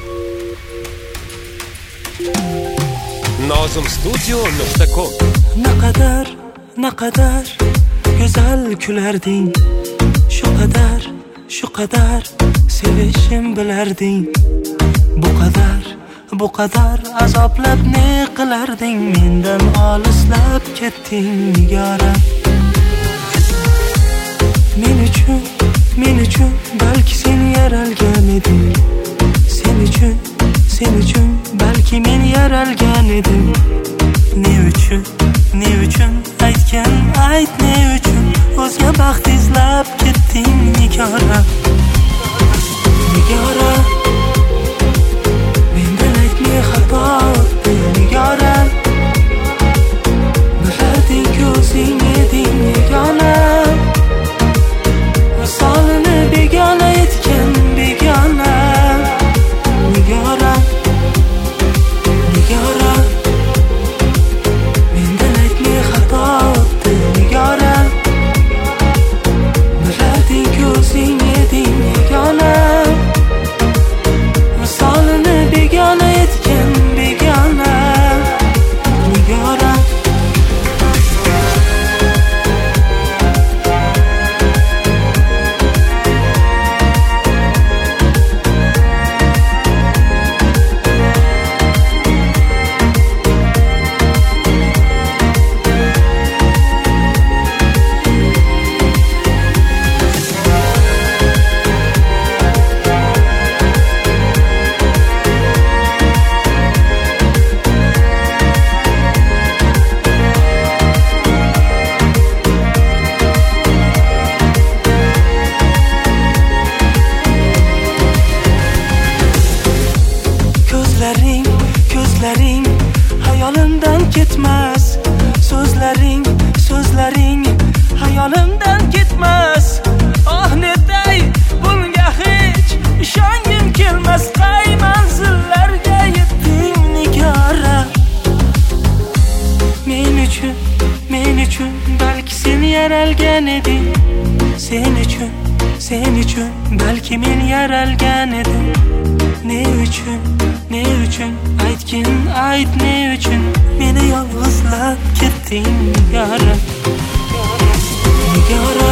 Nozimstudio.com Naqadar güzel gülarding, şu kadar sevishim bilarding. Bu kadar azoblab ne qilarding, mendan olislab ketding nigora. Men uchun balki sen yaralgan eding. Sen uchun balki men yaralgan edim. Ne uchun aytgan ayt, ne uchun o'zga baxt izlab ketding nigora. Mendan aytmay xato o'tdi nigora. Bilarding ko'zing eding yagona. Misolini begona etgan begona. Nigora mendan aytmay xato o'tdi nigora. Bilarding ko'zing eding yagona. Misolini begona etgan begona. Nigora Ko'zlaring hayolimdan ketmas. So'zlaring hayolimdan ketmas. Oh netay bunga hech ishongim kelmas. Qay manzillarga yetding nigora. Men uchun balki sen yaralgan eding. Sen uchun balki men yaralgan edim. Ne uchun aytgin ayt, ne uchun meni yolg'izlab ketding nigora.